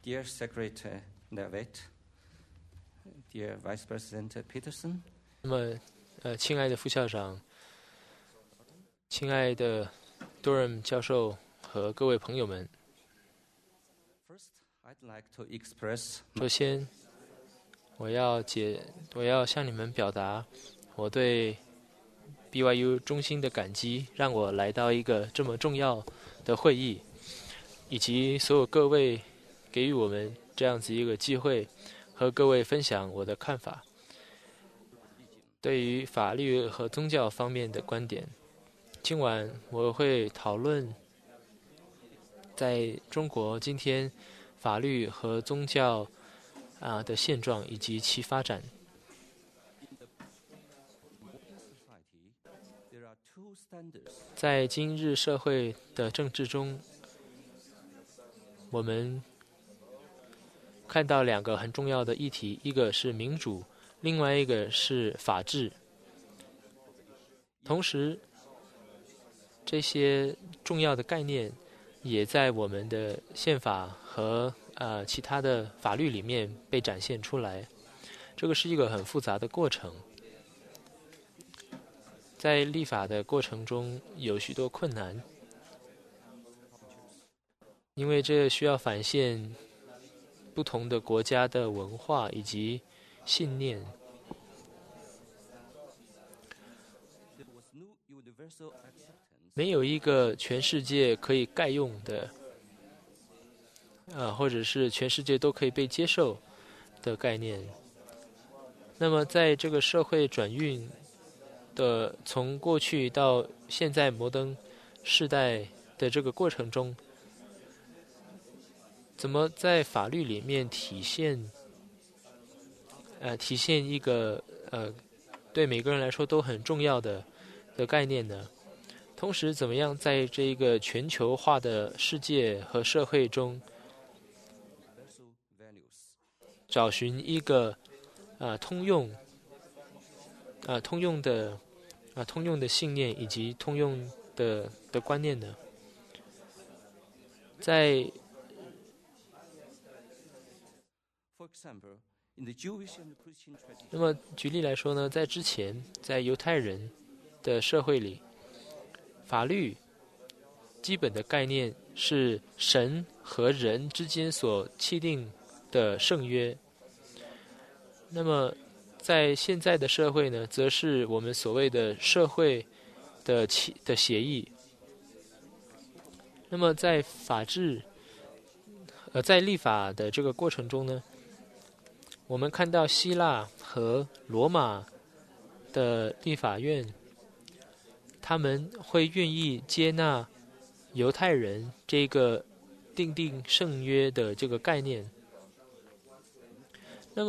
Dear Secretary David, dear Vice President Peterson. 那么，亲爱的副校长，亲爱的 Durham 教授和各位朋友们， First, I'd like to express 首先，我要向你们表达我对 BYU 衷心的感激，让我来到一个这么重要的会议，以及所有各位给予我们这样子一个机会，和各位分享我的看法，对于法律和宗教方面的观点。今晚我会讨论在中国今天法律和宗教的现状以及其发展。在今日社会的政治中，我们看到两个很重要的议题，一个是民主，另外一个是法治。同时，这些重要的概念也在我们的宪法和其他的法律里面被展现出来。这个是一个很复杂的过程，在立法的过程中有许多困难，因为这需要反映不同的国家的文化以及信念。没有一个全世界可以概用的，或者是全世界都可以被接受的概念。那么，在这个社会转运的从过去到现在摩登世代的这个过程中，怎么在法律里面体现一个对每个人来说都很重要的概念呢？同时，怎么样在这个全球化的世界和社会中，找寻一个通用的信念以及通用的观念呢？在那么举例来说呢，在之前，在犹太人的社会里，法律基本的概念是神和人之间所契定的圣约。那么在现在的社会呢，则是我们所谓的社会的协议。那么在法治在立法的这个过程中呢，我们看到希腊和罗马的立法院，他们会愿意接纳犹太人这个订定圣约的这个概念。那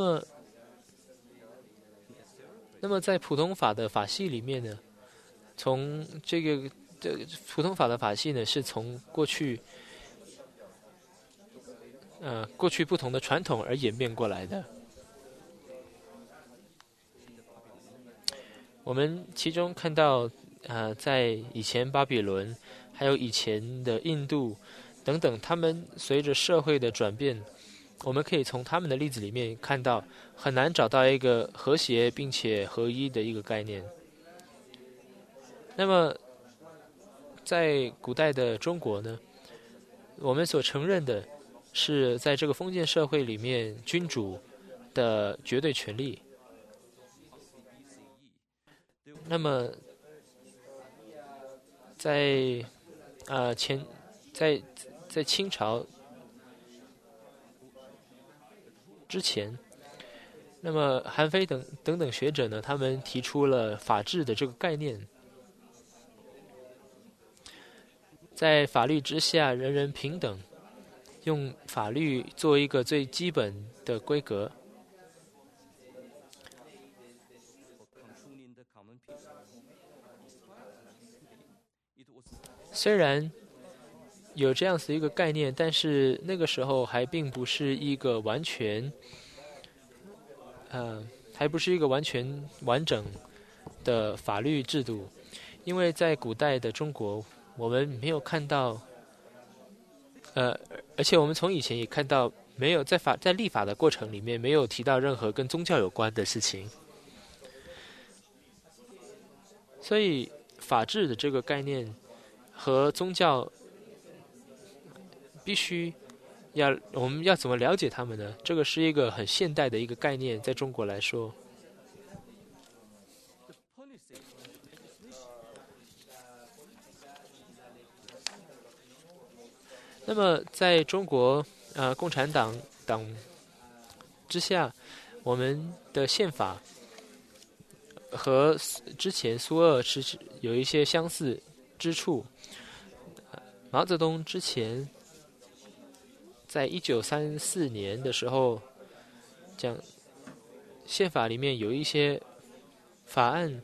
么在普通法的法系里面呢，从这个普通法的法系呢，是从过去不同的传统而演变过来的。我们其中看到在以前巴比伦，还有以前的印度等等，他们随着社会的转变，我们可以从他们的例子里面看到，很难找到一个和谐并且合一的一个概念。那么在古代的中国呢，我们所承认的是在这个封建社会里面君主的绝对权力。那么在清朝之前，那么韩非等等学者呢，他们提出了法治的这个概念，在法律之下人人平等，用法律做一个最基本的规格。虽然有这样子一个概念，但是那个时候还并不是一个完全完整的法律制度，因为在古代的中国，我们没有看到而且我们从以前也看到没有在立法的过程里面没有提到任何跟宗教有关的事情，所以法治的这个概念和宗教必须我们要怎么了解他们呢？这个是一个很现代的一个概念，在中国来说。那么在中国共产党之下，我们的宪法和之前苏俄是有一些相似之处。毛泽东之前在1934年的时候，讲宪法里面有一些法案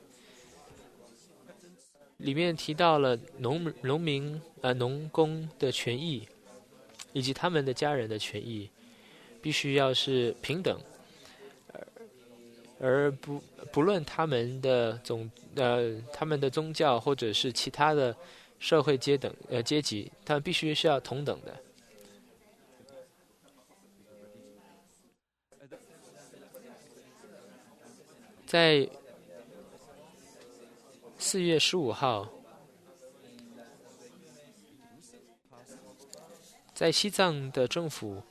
里面提到了农工的权益，以及他们的家人的权益，必须要是平等，而不论他们的宗教或者是其他的社会阶级，他们必须是要同等的。在4月15号，在西藏的政府，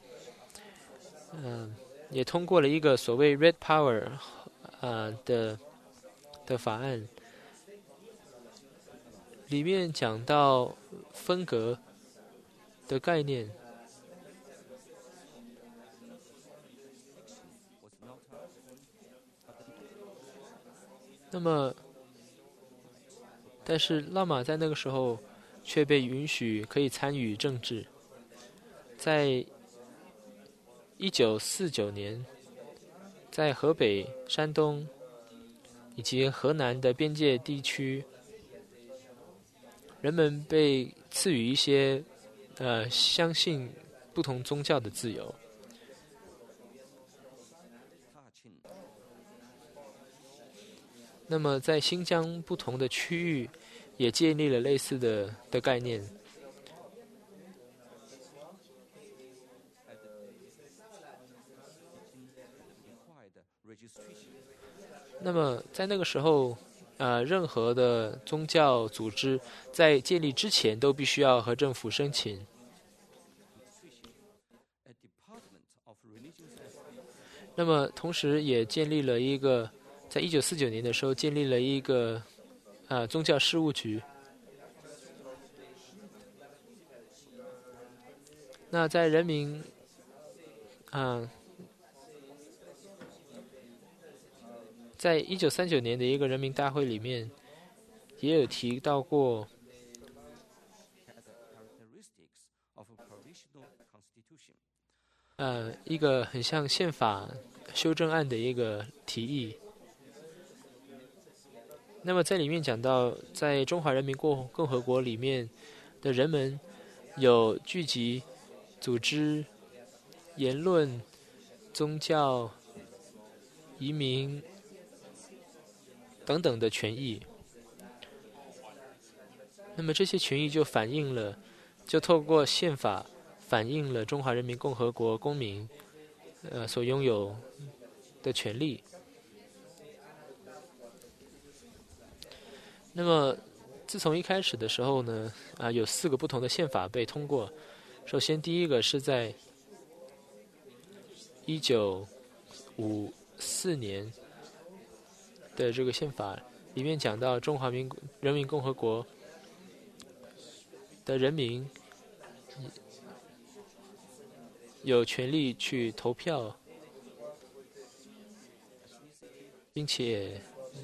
也通过了一个所谓 Red Power 的法案，里面讲到分隔的概念。那么，但是拉玛在那个时候却被允许可以参与政治。在1949年，在河北、山东以及河南的边界地区，人们被赐予一些相信不同宗教的自由。那么在新疆不同的区域也建立了类似的概念。那么在那个时候，任何的宗教组织在建立之前都必须要和政府申请。那么同时也建立了一个，在1949年的时候建立了一个宗教事务局。那在人民在1939年的一个人民大会里面，也有提到过一个很像宪法修正案的一个提议。那么在里面讲到，在中华人民共和国里面的人们有聚集、组织、言论、宗教、移民等等的权益。那么这些权益就透过宪法反映了中华人民共和国公民所拥有的权利。那么自从一开始的时候呢，有4个不同的宪法被通过。首先第一个是在1954年的这个宪法里面讲到，中华人民共和国的人民有权利去投票，并且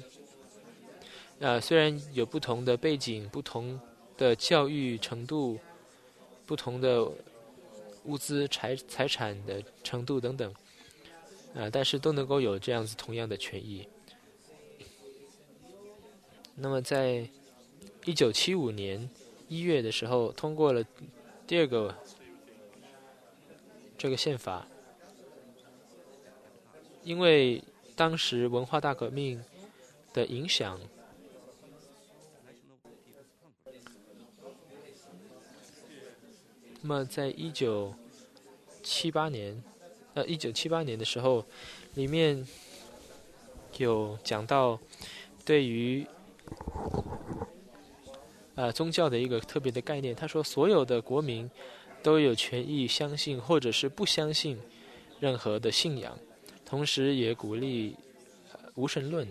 虽然有不同的背景、不同的教育程度、不同的物资财产的程度等等，但是都能够有这样子同样的权益。那么在1975年1月的时候，通过了第2个这个宪法。因为当时文化大革命的影响，那么在1978年 1978年的时候，里面有讲到对于宗教的一个特别的概念。他说，所有的国民都有权益相信或者是不相信任何的信仰，同时也鼓励无神论。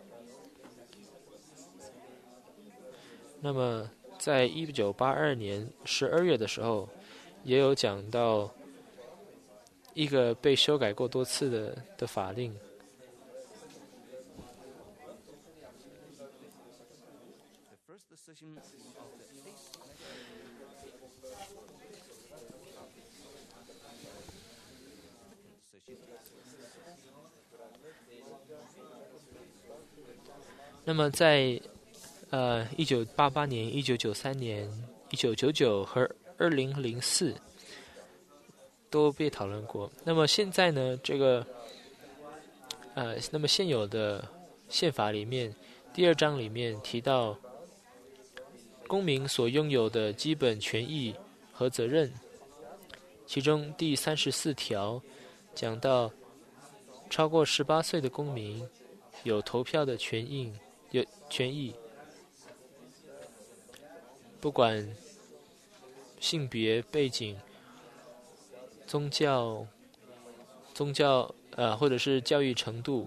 那么在1982年12月的时候，也有讲到一个被修改过多次的法令。那么在1988年、1993年、1999和2004都被讨论过。那么现在呢，那么现有的宪法里面第2章里面提到公民所拥有的基本权益和责任，其中第34条讲到超过18岁的公民有投票的权益，不管性别背景、宗教或者是教育程度。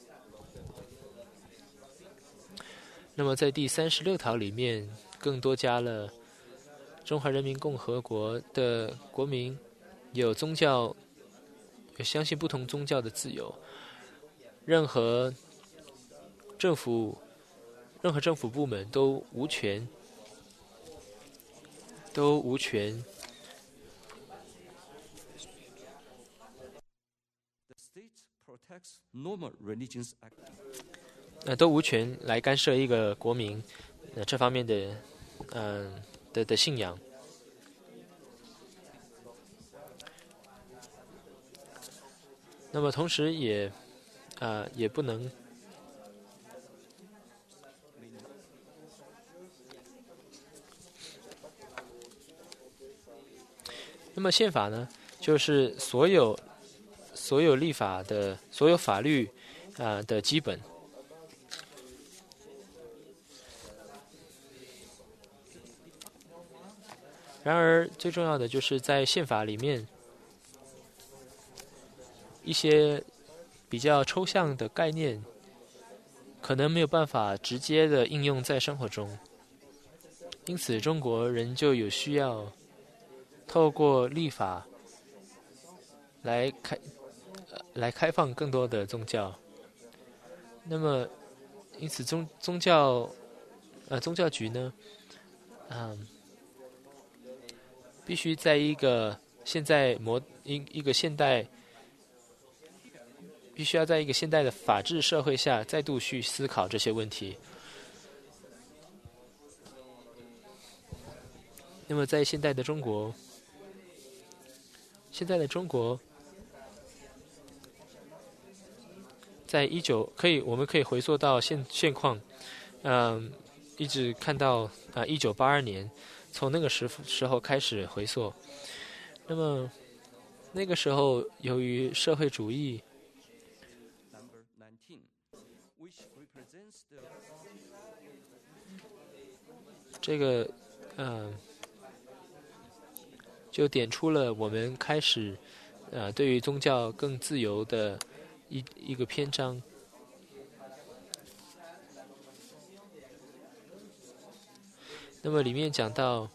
那么在第36条里面更多加了中华人民共和国的国民有相信不同宗教的自由，任何政府部门都无权来干涉一个国民这方面的信仰。那么同时也不能那么宪法呢，就是所有立法的所有法律的基本。然而最重要的就是在宪法里面一些比较抽象的概念可能没有办法直接的应用在生活中，因此中国人就有需要透过立法来开放更多的宗教。那么因此宗教局呢必须在一个现代的法治社会下再度去思考这些问题。那么在现代的中国，我们可以回溯到现况，一直看到1982年，从那个时候开始回溯。那么那个时候由于社会主义就点出了我们开始对于宗教更自由的一个篇章。那么里面讲到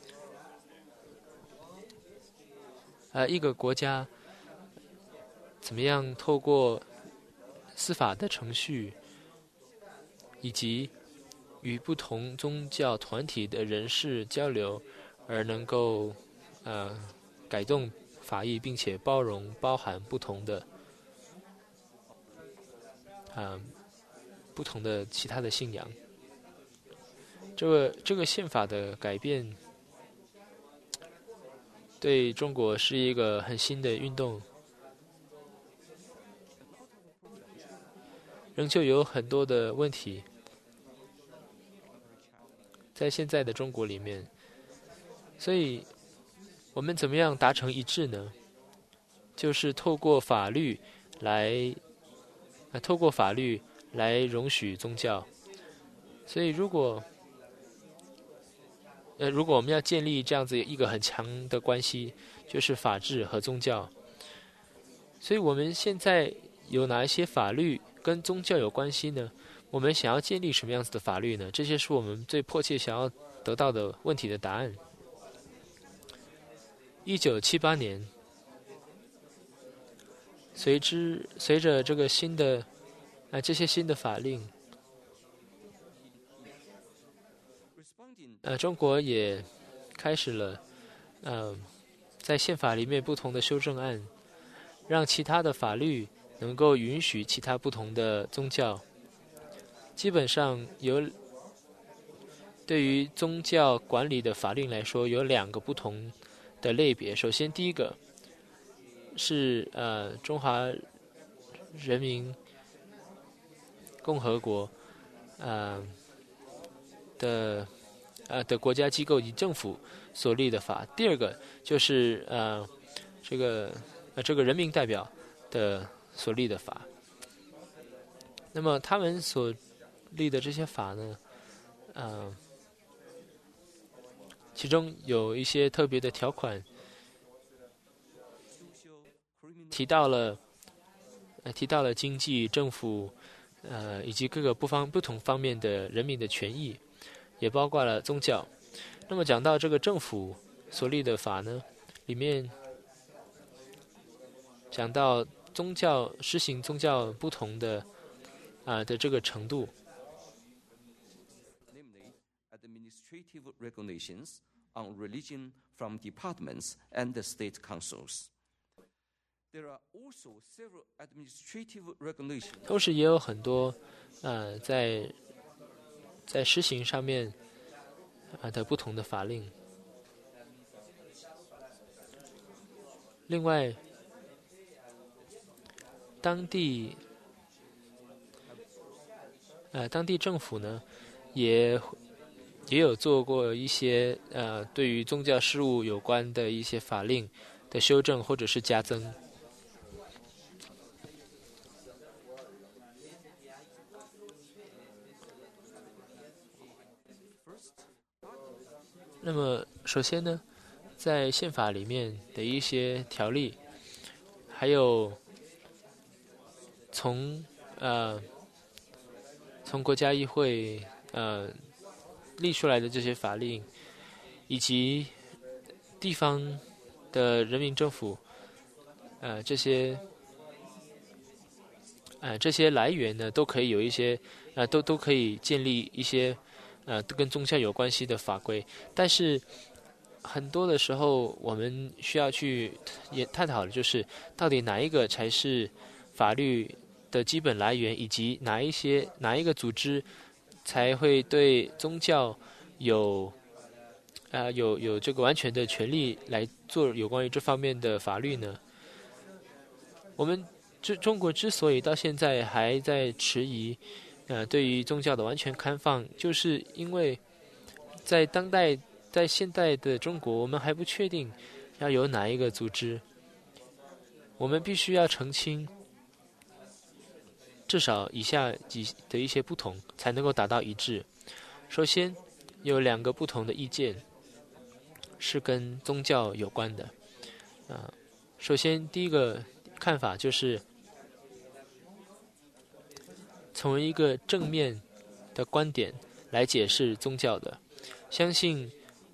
一个国家怎么样透过司法的程序以及与不同宗教团体的人士交流，而能够改动法义，并且包含不同的其他的信仰。这个宪法的改变对中国是一个很新的运动，仍旧有很多的问题在现在的中国里面，所以我们怎么样达成一致呢？ 就是透过法律来容许宗教。所以如果我们要建立这样子一个很强的关系，就是法治和宗教。所以我们现在有哪一些法律跟宗教有关系呢？我们想要建立什么样子的法律呢？这些是我们最迫切想要得到的问题的答案。1978年，随着这个这些新的法令，中国也开始了在宪法里面不同的修正案，让其他的法律能够允许其他不同的宗教。基本上对于宗教管理的法令来说，有2个不同的类别。首先，第一个是中华人民共和国的国家机构及政府所立的法。第二个就是这个人民代表的所立的法。那么他们所立的这些法呢，其中有一些特别的条款提到了经济、政府以及各个不同方面的人民的权益，也包括了宗教。那么讲到这个政府所立的法呢，里面讲到实行宗教不同的这个程度。 Namely, administrative regulations on religion from departments and the state councils. There are also several administrative regulations. 同时也有很多在实行上面的不同的法令。另外，当地政府呢，也有做过一些对于宗教事务有关的一些法令的修正或者是加增。那么，首先呢，在宪法里面的一些条例，还有从国家议会立出来的这些法令，以及地方的人民政府这些来源呢，都可以有一些都可以建立一些跟宗教有关系的法规。但是很多的时候，我们需要去探讨的就是到底哪一个才是法律的基本来源，以及哪一个组织才会对宗教有这个完全的权利来做有关于这方面的法律呢？我们中国之所以到现在还在迟疑对于宗教的完全开放，就是因为在现代的中国，我们还不确定要有哪一个组织。我们必须要澄清至少以下的一些不同，才能够达到一致。首先，有2个不同的意见是跟宗教有关的。首先，第一个看法就是从一个正面的观点来解释宗教的，相信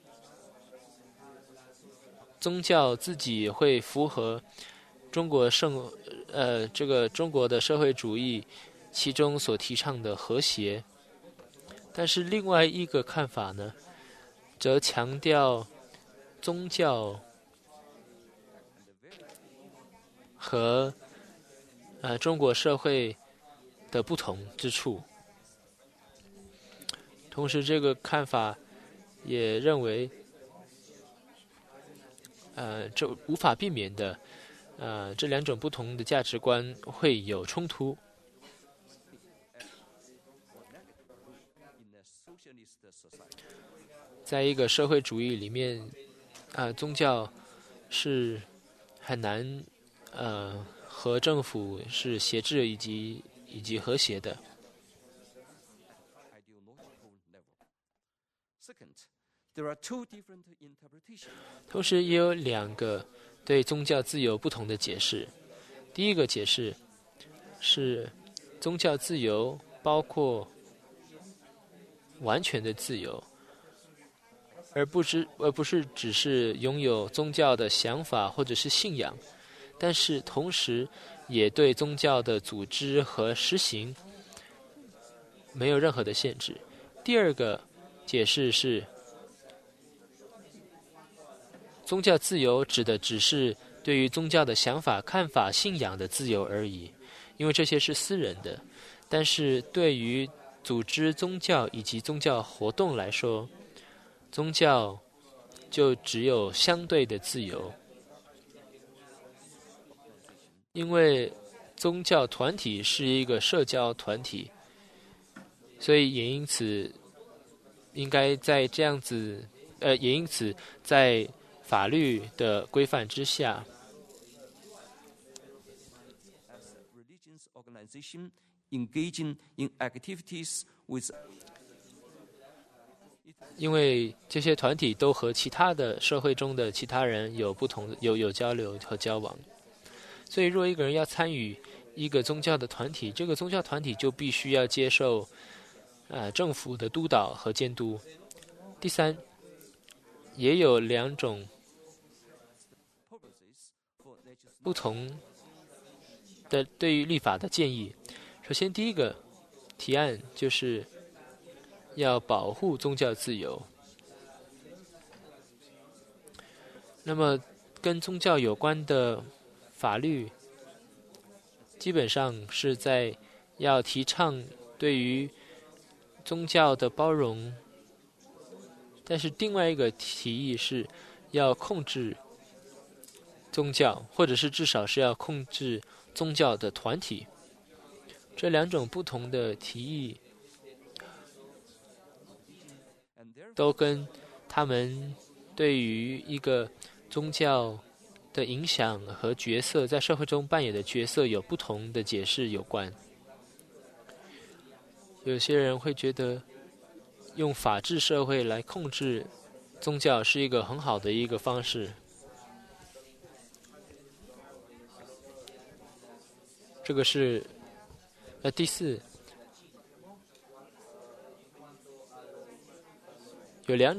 宗教自己会符合中国这个中国的社会主义其中所提倡的和谐。但是另外一个看法呢，则强调宗教和中国社会的不同之处。同时，这个看法也认为，这无法避免的，这2种不同的价值观会有冲突。在一个社会主义里面，宗教是很难和政府是协治以及和谐的。同时，也有2个对宗教自由不同的解释。第一个解释是，宗教自由包括完全的自由，而不是只是拥有宗教的想法或者是信仰，但是同时也对宗教的组织和实行没有任何的限制。第二个解释是，宗教自由指的只是对于宗教的想法、看法、信仰的自由而已，因为这些是私人的。但是对于组织宗教以及宗教活动来说，宗教就只有相对的自由，因为宗教团体是一个社交团体，所以也因此应该在这样子，也因此在法律的规范之下，因为这些团体都和其他的社会中的其他人有不同的有交流和交往，所以若一个人要参与一个宗教的团体，这个宗教团体就必须要接受政府的督导和监督。第三，也有2种不同的对于立法的建议。首先，第一个提案就是要保护宗教自由。那么跟宗教有关的法律基本上是在要提倡对于宗教的包容，但是另外一个提议是要控制宗教，或者是至少是要控制宗教的团体。这2种不同的提议都跟他们对于一个宗教的影响和角色，在社会中扮演的角色有不同的解释有关。有些人会觉得用法治社会来控制宗教是一个很好的一个方式，这个是第四，有2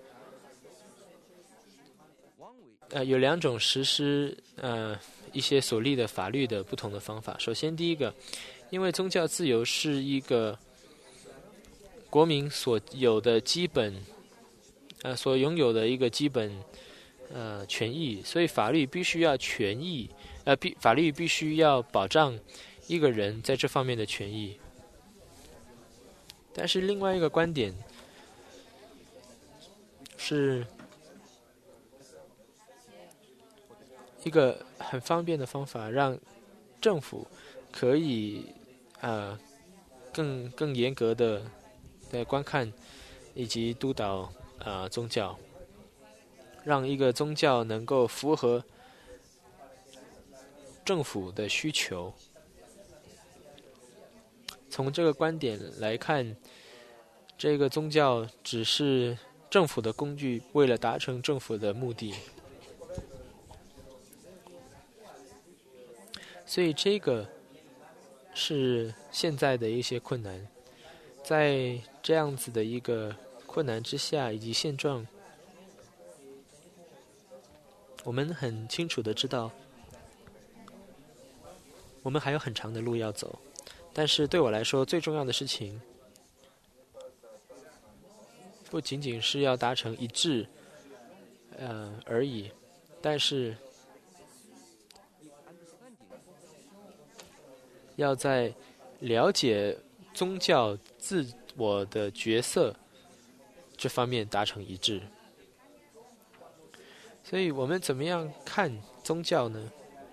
种实施一些所立的法律的不同的方法。首先，第一个，因为宗教自由是一个国民所有的基本所拥有的一个基本权益，所以法律必须要法律必须要保障一个人在这方面的权益。但是另外一个观点是一个很方便的方法，让政府可以更严格的观看以及督导宗教，让一个宗教能够符合政府的需求。从这个观点来看，这个宗教只是政府的工具，为了达成政府的目的。所以这个是现在的一些困难。在这样子的一个困难之下以及现状，我们很清楚的知道我们还有很长的路要走，但是对我来说最重要的事情不仅仅是要达成一致而已，但是要在了解宗教自我的角色这方面达成一致。所以我们怎么样看宗教呢？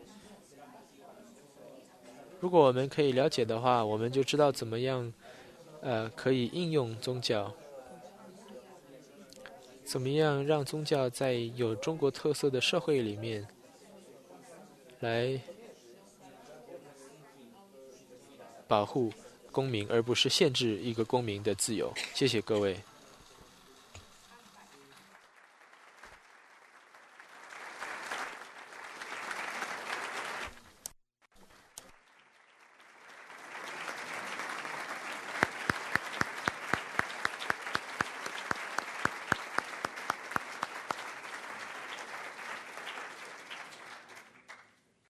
如果我们可以了解的话，我们就知道怎么样可以应用宗教，怎么样让宗教在有中国特色的社会里面来保护公民，而不是限制一个公民的自由。谢谢各位。